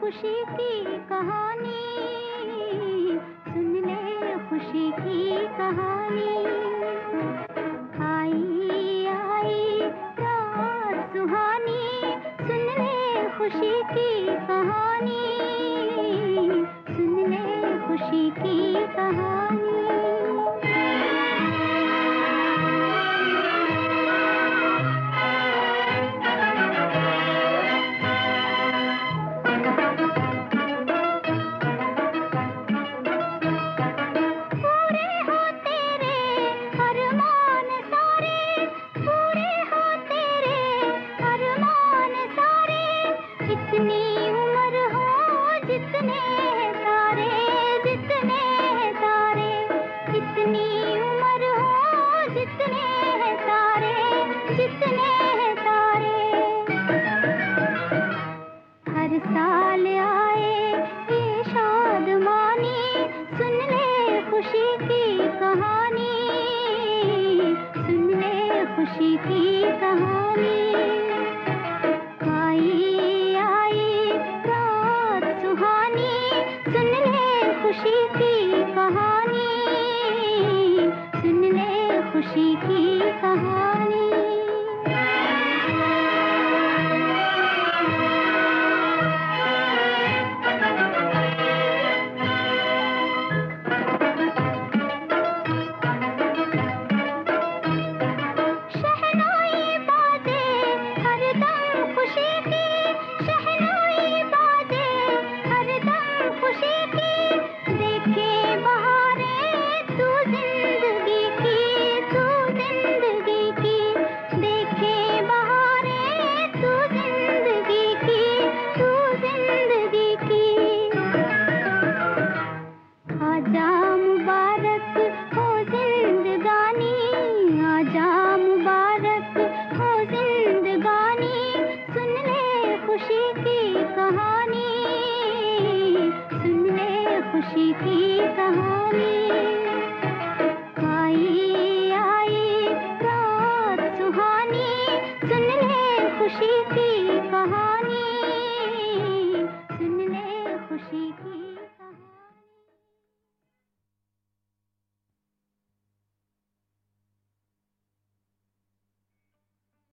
खुशी की कहानी, सुन ले खुशी की कहानी। आई आई रात सुहानी, सुन ले खुशी की कहानी, सुन ले खुशी की कहानी। जितनी उम्र हो जितने तारे, जितने तारे, जितनी उम्र हो जितने तारे, जितने तारे। हर साल आए ये शादमानी, सुन ले खुशी की कहानी, सुन ले खुशी की कहानी। खुशी की कहानी, सुन ले खुशी की कहानी। शहनाई बाजे हरदम खुशी की, शहनाई बाजे हरदम खुशी की। देखे बहारें तू जिंदगी की, तू जिंदगी की, देखे बहारें तू जिंदगी की, तू जिंदगी की। आजा मुबारक हो जिंदगानी, आजा मुबारक हो जिंदगानी, सुन ले खुशी की कहानी, सुन ले खुशी की कहानी।